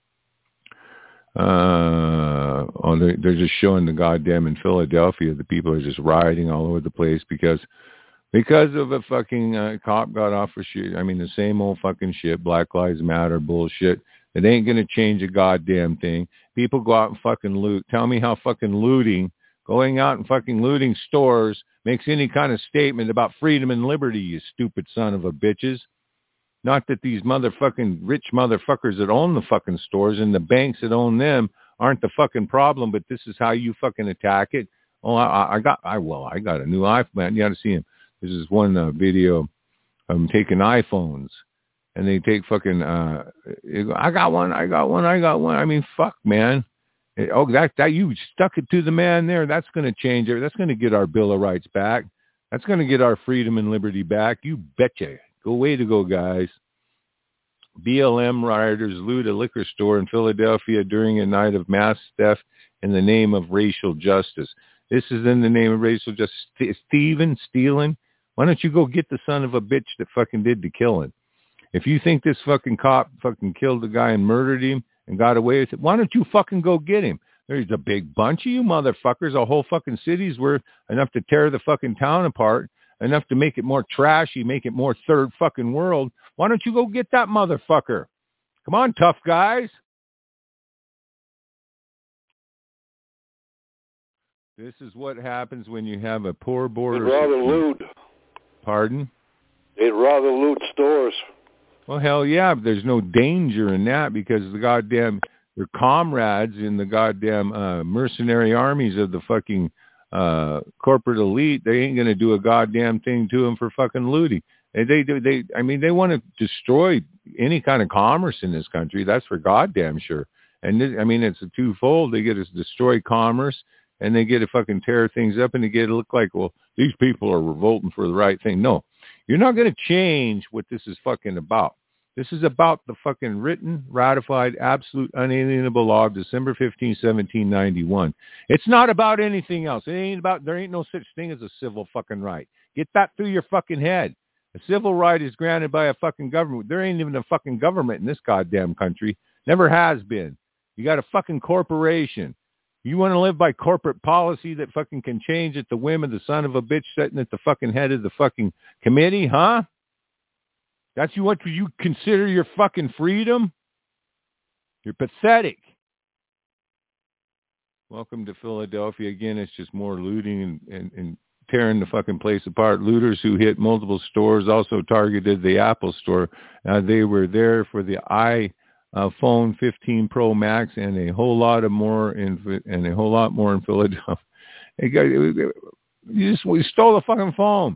Uh, oh, they're, they're just showing the goddamn in Philadelphia, the people are just rioting all over the place because because of a fucking uh, cop got off for shit. I mean, the same old fucking shit, Black Lives Matter bullshit. It ain't going to change a goddamn thing. People go out and fucking loot. Tell me how fucking looting, going out and fucking looting stores makes any kind of statement about freedom and liberty, you stupid son of a bitches. Not that these motherfucking rich motherfuckers that own the fucking stores and the banks that own them aren't the fucking problem, but this is how you fucking attack it. Oh, I, I got, I well, I got a new iPhone. You got to see him. This is one uh, video of them taking iPhones, and they take fucking. Uh, I got one. I got one. I got one. I mean, fuck, man. It, oh, that that you stuck it to the man there. That's going to change it. That's going to get our Bill of Rights back. That's going to get our freedom and liberty back. You betcha. Go way to go, guys. B L M rioters loot a liquor store in Philadelphia during a night of mass theft in the name of racial justice. This is in the name of racial justice. Steven stealing. Why don't you go get the son of a bitch that fucking did the killing? If you think this fucking cop fucking killed the guy and murdered him and got away with it, why don't you fucking go get him? There's a big bunch of you motherfuckers. A whole fucking city's worth enough to tear the fucking town apart, enough to make it more trashy, make it more third fucking world. Why don't you go get that motherfucker? Come on, tough guys. This is what happens when you have a poor border. They'd rather loot. Pardon? They'd rather loot stores. Well, hell yeah, but there's no danger in that because the goddamn, their comrades in the goddamn uh, mercenary armies of the fucking uh, corporate elite, they ain't going to do a goddamn thing to them for fucking looting. They, they do, they, I mean, they want to destroy any kind of commerce in this country. That's for goddamn sure. And this, I mean, it's a twofold. They get to destroy commerce, and they get to fucking tear things up, and they get to look like, well, these people are revolting for the right thing. No, you're not going to change what this is fucking about. This is about the fucking written, ratified, absolute, unalienable law of December fifteenth, seventeen ninety-one. It's not about anything else. It ain't about, there ain't no such thing as a civil fucking right. Get that through your fucking head. A civil right is granted by a fucking government. There ain't even a fucking government in this goddamn country. Never has been. You got a fucking corporation. You want to live by corporate policy that fucking can change at the whim of the son of a bitch sitting at the fucking head of the fucking committee, huh? That's you what you consider your fucking freedom? You're pathetic. Welcome to Philadelphia. Again, it's just more looting and, and, and tearing the fucking place apart. Looters who hit multiple stores also targeted the Apple store. Uh, they were there for the iPhone fifteen Pro Max and a whole lot of more in and a whole lot more in Philadelphia. You just we stole the fucking phone.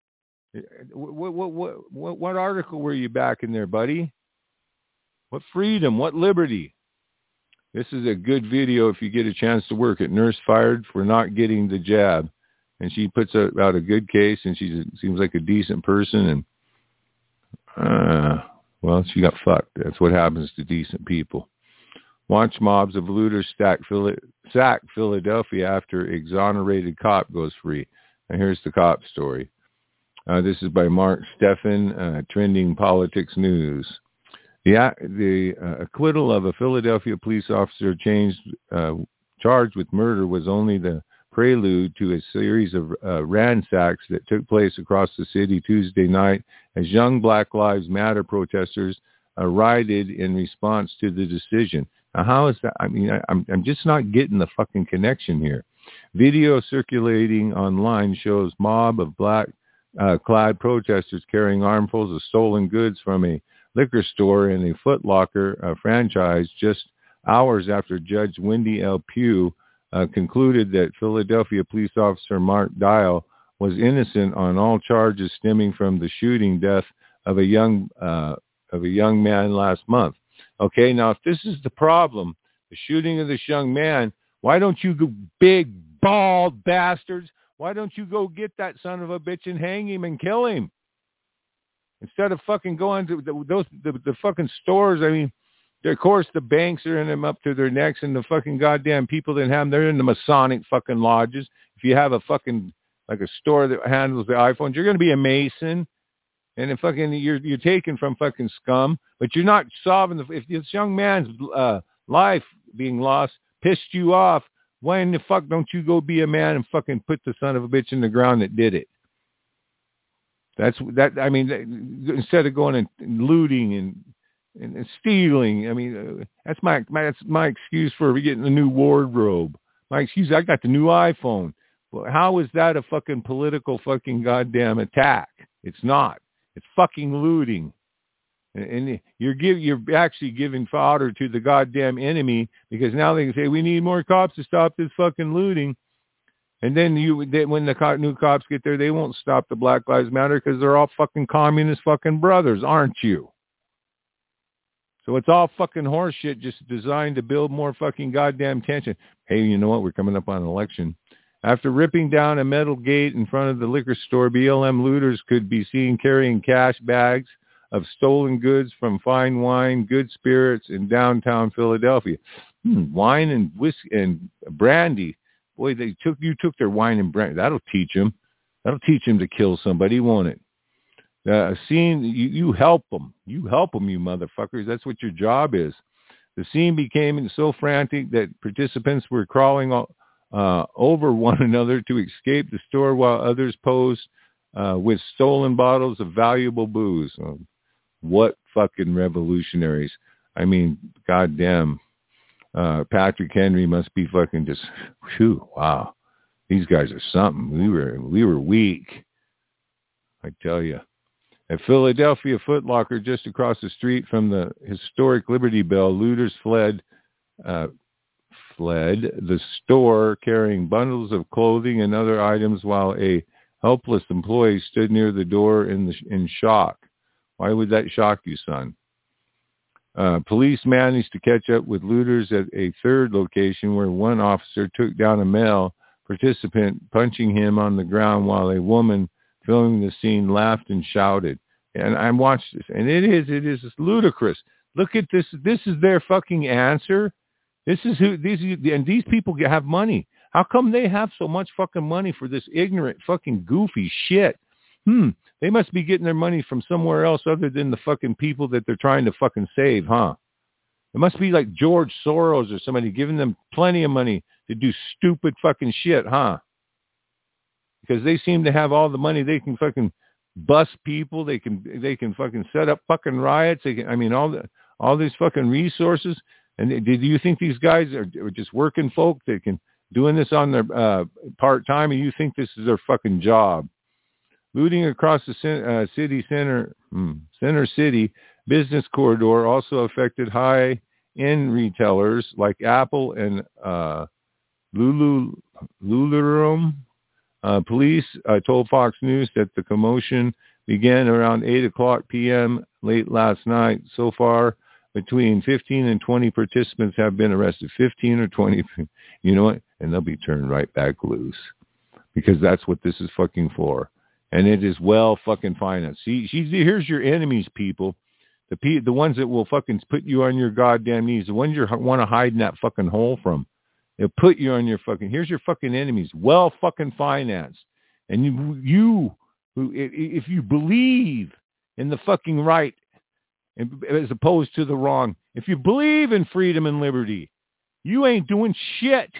What, what what what what article were you back in there, buddy? What freedom? What liberty? This is a good video if you get a chance to work it. Nurse fired for not getting the jab. And she puts out a good case, and she seems like a decent person. And, uh, well, she got fucked. That's what happens to decent people. Watch mobs of looters sack Philadelphia after exonerated cop goes free. And here's the cop story. Uh, this is by Mark Steffen, uh, Trending Politics News. The, the uh, acquittal of a Philadelphia police officer changed, uh, charged with murder was only the prelude to a series of uh, ransacks that took place across the city Tuesday night as young Black Lives Matter protesters uh, rioted in response to the decision. Now, how is that? I mean, I, I'm, I'm just not getting the fucking connection here. Video circulating online shows mob of black uh, clad protesters carrying armfuls of stolen goods from a liquor store and a Foot Locker uh, franchise just hours after Judge Wendy L. Pugh uh, concluded that Philadelphia police officer Mark Dial was innocent on all charges stemming from the shooting death of a young uh, of a young man last month. Okay, now if this is the problem, the shooting of this young man, why don't you go, big bald bastards, why don't you go get that son of a bitch and hang him and kill him? Instead of fucking going to the, those the, the fucking stores, I mean, of course the banks are in them up to their necks, and the fucking goddamn people that have them, they're in the Masonic fucking lodges. If you have a fucking like a store that handles the iPhones, you're going to be a Mason, and then fucking you're you're taken from fucking scum, but you're not solving the. If this young man's uh, life being lost pissed you off, why in the fuck don't you go be a man and fucking put the son of a bitch in the ground that did it? That's that. I mean, instead of going and looting and, and, and stealing, I mean, uh, that's my, my that's my excuse for getting a new wardrobe. My excuse, I got the new iPhone. Well, how is that a fucking political fucking goddamn attack? It's not. It's fucking looting, and, and you're give you're actually giving fodder to the goddamn enemy, because now they can say we need more cops to stop this fucking looting. And then you, they, when the co- new cops get there, they won't stop the Black Lives Matter because they're all fucking communist fucking brothers, aren't you? So it's all fucking horseshit, just designed to build more fucking goddamn tension. Hey, you know what? We're coming up on an election. After ripping down a metal gate in front of the liquor store, B L M looters could be seen carrying cash bags of stolen goods from fine wine, good spirits in downtown Philadelphia. Hmm, wine and whiskey and brandy. Boy, they took you took their wine and brandy. That'll teach them. That'll teach them to kill somebody, won't it? Uh, scene, you, you help them. You help them, you motherfuckers. That's what your job is. The scene became so frantic that participants were crawling uh, over one another to escape the store, while others posed uh, with stolen bottles of valuable booze. Uh, what fucking revolutionaries. I mean, goddamn. Uh, Patrick Henry must be fucking just, whew, wow. These guys are something. We were, we were weak. I tell you. At Philadelphia Foot Locker, just across the street from the historic Liberty Bell, looters fled, uh, fled the store carrying bundles of clothing and other items, while a helpless employee stood near the door in the, in shock. Why would that shock you, son? Uh, police managed to catch up with looters at a third location, where one officer took down a male participant, punching him on the ground, while a woman filming the scene laughed and shouted. And I watched this, and it is, it is ludicrous. Look at this. This is their fucking answer. This is who these, and these people have money. How come they have so much fucking money for this ignorant fucking goofy shit? Hmm. They must be getting their money from somewhere else other than the fucking people that they're trying to fucking save, huh? It must be like George Soros or somebody giving them plenty of money to do stupid fucking shit, huh? Because they seem to have all the money. They can fucking bust people. They can they can fucking set up fucking riots. They can, I mean, all the all these fucking resources. And do you think these guys are, are just working folk that can doing this on their uh, part time? And you think this is their fucking job? Looting across the uh, city center, hmm, center city business corridor also affected high-end retailers like Apple and uh, Lulu Lululemon. Uh, police uh, told Fox News that the commotion began around eight o'clock p.m. late last night. So far, between fifteen and twenty participants have been arrested. fifteen or twenty, you know what? And they'll be turned right back loose because that's what this is fucking for. And it is well fucking financed. See, see, here's your enemies, people. The pe- the ones that will fucking put you on your goddamn knees. The ones you want to hide in that fucking hole from. They'll put you on your fucking, here's your fucking enemies. Well fucking financed. And you, you, who, if you believe in the fucking right as opposed to the wrong, if you believe in freedom and liberty, you ain't doing shit.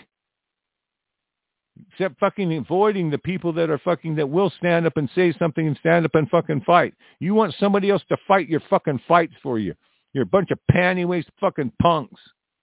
Except fucking avoiding the people that are fucking, that will stand up and say something and stand up and fucking fight. You want somebody else to fight your fucking fights for you. You're a bunch of panty-waist fucking punks.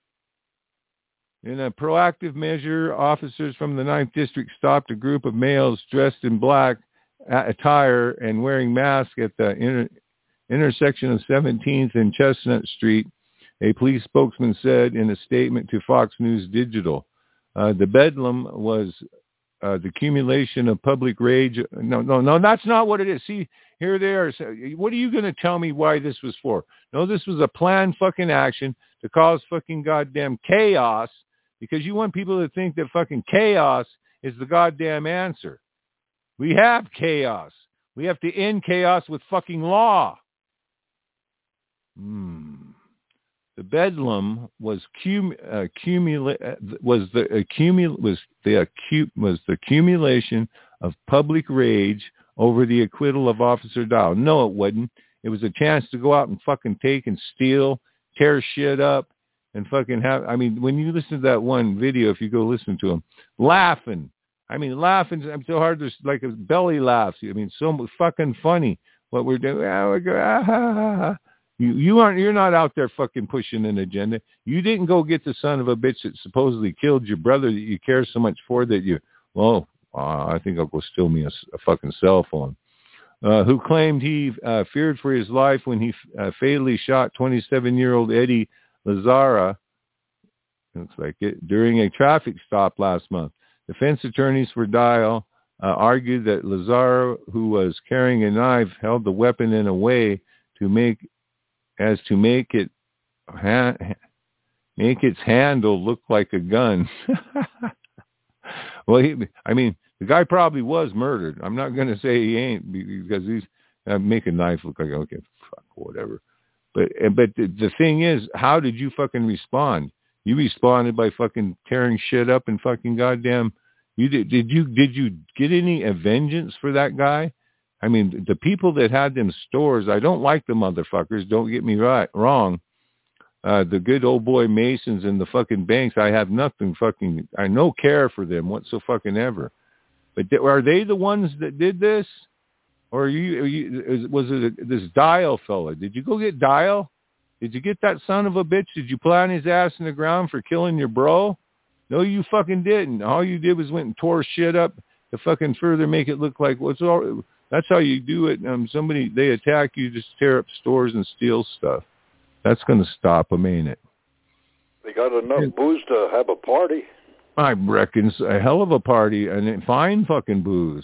In a proactive measure, officers from the ninth District stopped a group of males dressed in black attire and wearing masks at the inter- intersection of seventeenth and Chestnut Street, a police spokesman said in a statement to Fox News Digital. Uh, the bedlam was uh, the accumulation of public rage. No, no, no, that's not what it is. See, here they are. So what are you going to tell me why this was for? No, this was a planned fucking action to cause fucking goddamn chaos because you want people to think that fucking chaos is the goddamn answer. We have chaos. We have to end chaos with fucking law. Hmm. The bedlam was cum, uh, cumula, was the accumul, was the acu, was the accumulation of public rage over the acquittal of Officer Dial. No, it wasn't. It was a chance to go out and fucking take and steal, tear shit up, and fucking have. I mean, when you listen to that one video, if you go listen to him, laughing. I mean, laughing. I'm so hard. There's like a belly laughs. I mean, so fucking funny what we're doing. Ah, we go, ah, ha, ha, ha. You you aren't you're not out there fucking pushing an agenda. You didn't go get the son of a bitch that supposedly killed your brother that you care so much for that you well uh, I think I'll go steal me a, a fucking cell phone. Uh, who claimed he uh, feared for his life when he uh, fatally shot twenty-seven-year-old Eddie Lazara. Looks like it during a traffic stop last month. Defense attorneys for Dial uh, argued that Lazara, who was carrying a knife, held the weapon in a way to make as to make it ha- make its handle look like a gun. Well, he, I mean, the guy probably was murdered. I'm not going to say he ain't because he's uh, make a knife look like, okay, fuck, whatever. But but the, the thing is, how did you fucking respond? You responded by fucking tearing shit up and fucking goddamn. You did? Did you did you get any vengeance for that guy? I mean, the people that had them stores, I don't like the motherfuckers. Don't get me right wrong. Uh, the good old boy Masons and the fucking banks, I have nothing fucking, I no care for them whatsoever fucking ever. But th- are they the ones that did this? Or are you, are you is, was it a, this Dial fella? Did you go get Dial? Did you get that son of a bitch? Did you plant his ass in the ground for killing your bro? No, you fucking didn't. All you did was went and tore shit up to fucking further make it look like what's all. That's how you do it. Um, somebody, they attack you, just tear up stores and steal stuff. That's going to stop them, ain't it? They got enough yeah. booze to have a party. I reckon it's a hell of a party, and fine fucking booze.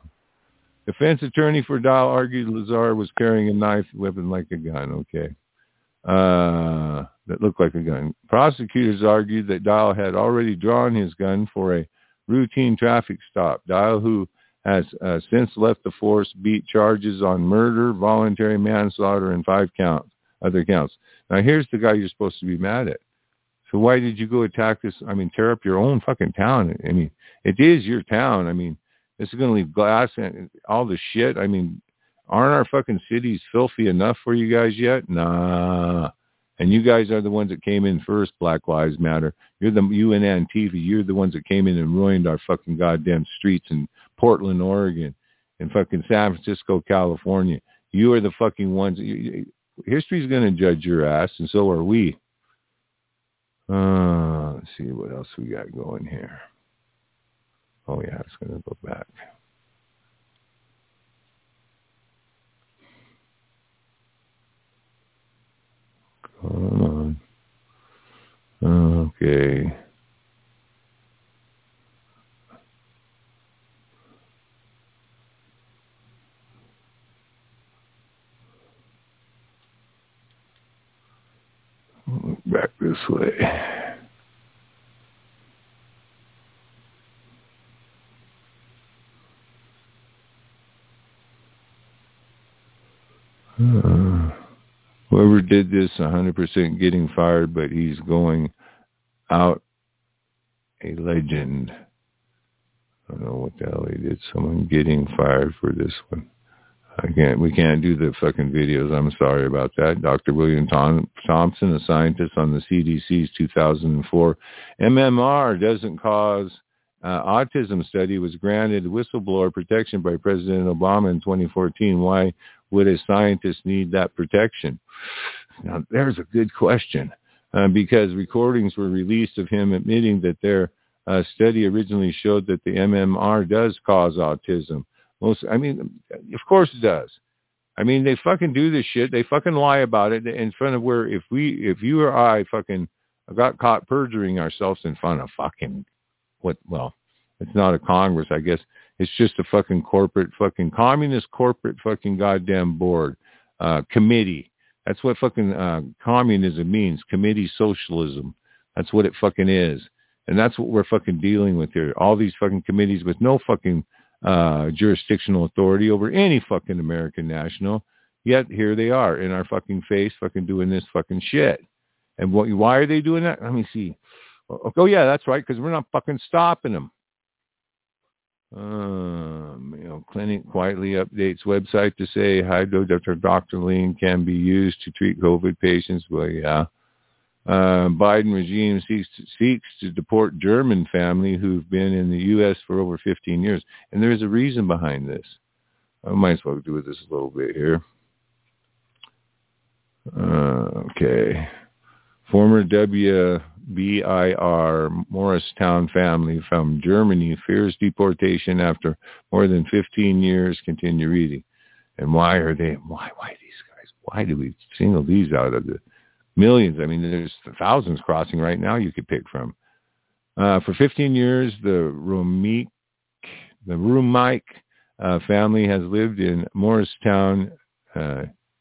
Defense attorney for Dial argued Lazar was carrying a knife weapon like a gun. Okay. Uh, that looked like a gun. Prosecutors argued that Dial had already drawn his gun for a routine traffic stop. Dial, who has uh, since left the force, beat charges on murder, voluntary manslaughter, and five counts, other counts. Now, here's the guy you're supposed to be mad at. So why did you go attack this? I mean, tear up your own fucking town. I mean, it is your town. I mean, this is going to leave glass and all the shit. I mean, aren't our fucking cities filthy enough for you guys yet? Nah. And you guys are the ones that came in first, Black Lives Matter. You're the, you and Antifa, you're the ones that came in and ruined our fucking goddamn streets in Portland, Oregon, and fucking San Francisco, California. You are the fucking ones. You, history's going to judge your ass, and so are we. Uh, let's see what else we got going here. Oh, yeah, it's going to go back. Come on. Okay. Back this way. Uh, whoever did this, one hundred percent getting fired, but he's going out a legend. I don't know what the hell he did. Someone getting fired for this one. I can't. We can't do the fucking videos. I'm sorry about that. Doctor William Tom, Thompson, a scientist on the C D C's two thousand four M M R doesn't cause uh, autism study was granted whistleblower protection by President Obama in twenty fourteen. Why would a scientist need that protection? Now, there's a good question. Uh, because recordings were released of him admitting that their uh, study originally showed that the M M R does cause autism. Most, I mean, of course it does. I mean, they fucking do this shit. They fucking lie about it in front of where if we, if you or I fucking got caught perjuring ourselves in front of fucking what? Well, it's not a Congress, I guess. It's just a fucking corporate, fucking communist corporate fucking goddamn board, uh, committee. That's what fucking uh, communism means. Committee socialism. That's what it fucking is. And that's what we're fucking dealing with here. All these fucking committees with no fucking uh, jurisdictional authority over any fucking American national. Yet here they are in our fucking face fucking doing this fucking shit. And what? Why are they doing that? Let me see. Oh, yeah, that's right, because we're not fucking stopping them. Um, you know, clinic quietly updates website to say hydroxychloroquine can be used to treat COVID patients. Well, yeah. Uh, Biden regime seeks to, seeks to deport German family who've been in the U S for over fifteen years. And there's a reason behind this. I might as well do with this a little bit here. Uh, okay. Former W B I R Morristown family from Germany fears deportation after more than fifteen years. Continue reading. And why are they, why, why these guys? Why do we single these out of the millions? I mean, there's thousands crossing right now you could pick from. Uh, for fifteen years, the Rumik, the Rumik uh, family has lived in Morristown, uh,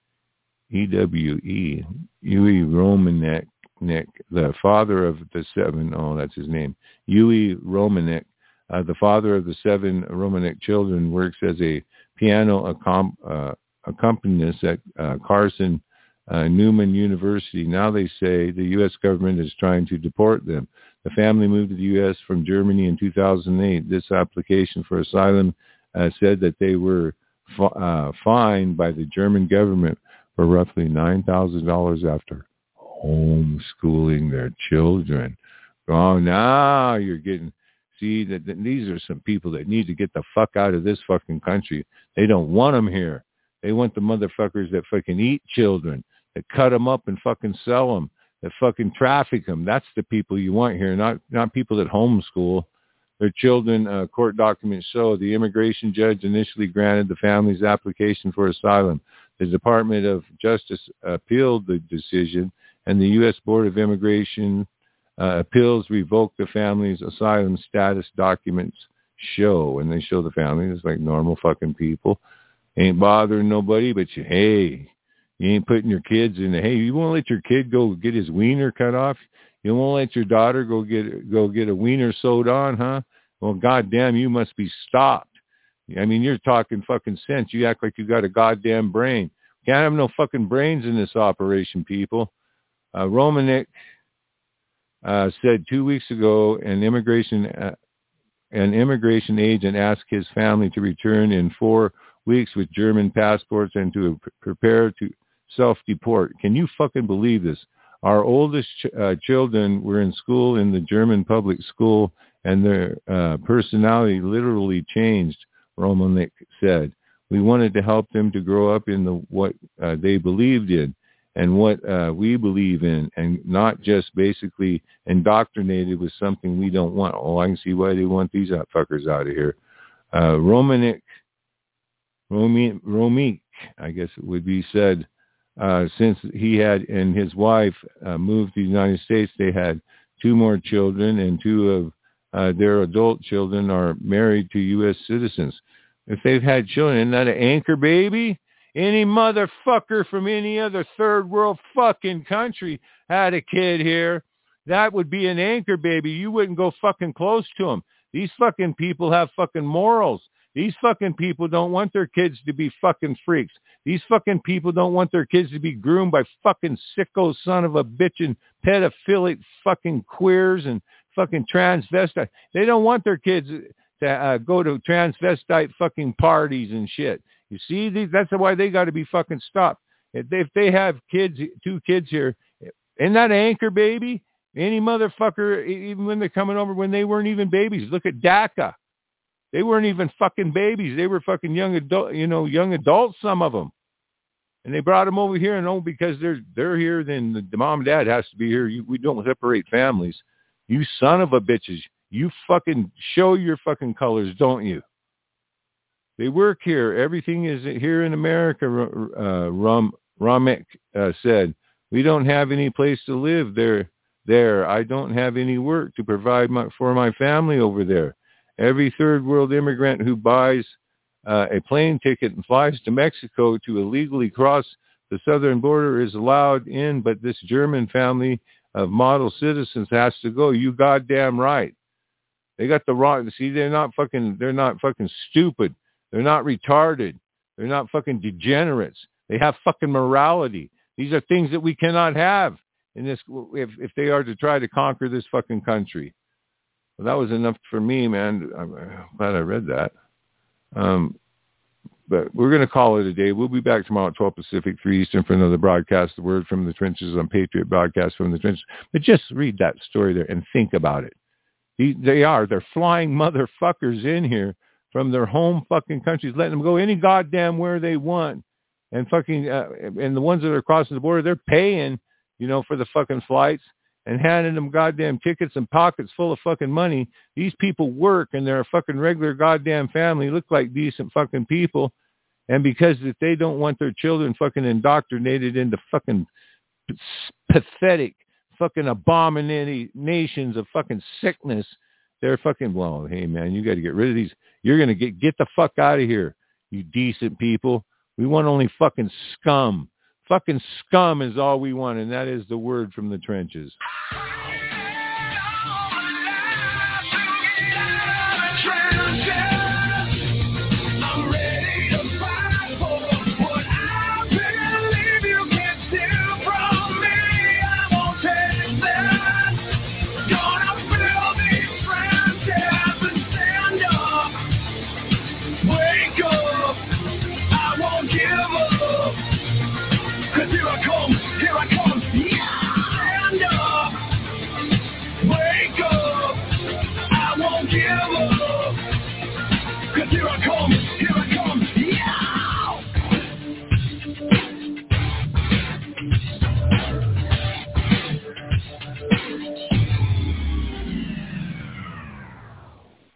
E W E, Uwe Romanek, Nick, the father of the seven, oh, that's his name, Uwe Romanek, uh, the father of the seven Romanek children, works as a piano accom- uh, accompanist at uh, Carson uh, Newman University. Now they say the U S government is trying to deport them. The family moved to the U S from Germany in two thousand eight. This application for asylum uh, said that they were f- uh, fined by the German government for roughly nine thousand dollars after homeschooling their children. Oh, now you're getting, see, that, that these are some people that need to get the fuck out of this fucking country. They don't want them here. They want the motherfuckers that fucking eat children, that cut them up and fucking sell them, that fucking traffic them. That's the people you want here, not not people that homeschool their children. Uh, court documents show the immigration judge initially granted the family's application for asylum. The Department of Justice appealed the decision, and the U S Board of Immigration uh, Appeals revoked the family's asylum status documents show. And they show the family as like normal fucking people. Ain't bothering nobody, but you, hey, you ain't putting your kids in the, hey, you won't let your kid go get his wiener cut off? You won't let your daughter go get go get a wiener sewed on, huh? Well, goddamn, you must be stopped. I mean, you're talking fucking sense. You act like you got a goddamn brain. Can't have no fucking brains in this operation, people. Uh, Romanek uh, said two weeks ago an immigration uh, an immigration agent asked his family to return in four weeks with German passports and to prepare to self-deport. Can you fucking believe this? Our oldest ch- uh, children were in school in the German public school, and their uh, personality literally changed, Romanek said. We wanted to help them to grow up in the what uh, they believed in and what uh, we believe in, and not just basically indoctrinated with something we don't want. Oh, I can see why they want these fuckers out of here. Uh, Romanek, Romi, Romik, I guess it would be said, uh, since he had and his wife uh, moved to the United States, they had two more children, and two of uh, their adult children are married to U S citizens. If they've had children, isn't that an anchor baby? Any motherfucker from any other third world fucking country had a kid here, that would be an anchor baby. You wouldn't go fucking close to them. These fucking people have fucking morals. These fucking people don't want their kids to be fucking freaks. These fucking people don't want their kids to be groomed by fucking sicko son of a bitch and pedophilic fucking queers and fucking transvestite. They don't want their kids to uh, go to transvestite fucking parties and shit. You see, these, that's why they got to be fucking stopped. If they, if they have kids, two kids here, isn't that an anchor baby? Any motherfucker, even when they're coming over, when they weren't even babies. Look at DACA. They weren't even fucking babies. They were fucking young adult, you know, young adults, some of them. And they brought them over here, and oh, because they're they're here, then the, the mom and dad has to be here. You, we don't separate families. You son of a bitches. You fucking show your fucking colors, don't you? They work here. Everything is here in America, uh, Rom, Romek uh, said. We don't have any place to live there. There, I don't have any work to provide my, for my family over there. Every third world immigrant who buys uh, a plane ticket and flies to Mexico to illegally cross the southern border is allowed in, but this German family of model citizens has to go. You goddamn right. They got the wrong. See, they're not fucking. They're not fucking stupid. They're not retarded. They're not fucking degenerates. They have fucking morality. These are things that we cannot have in this. If if they are to try to conquer this fucking country. Well, that was enough for me, man. I'm glad I read that. Um, but we're going to call it a day. We'll be back tomorrow at twelve Pacific, three Eastern for another broadcast. The Word from the Trenches on Patriot Broadcast from the Trenches. But just read that story there and think about it. They, they are. They're flying motherfuckers in here from their home fucking countries, letting them go any goddamn where they want. And fucking, uh, and the ones that are crossing the border, they're paying, you know, for the fucking flights and handing them goddamn tickets and pockets full of fucking money. These people work and they're a fucking regular goddamn family, look like decent fucking people. And because if they don't want their children fucking indoctrinated into fucking pathetic fucking abominations of fucking sickness, they're fucking, well, hey man, you got to get rid of these. You're going to get, get the fuck out of here, you decent people. We want only fucking scum. Fucking scum is all we want, and that is the Word from the Trenches.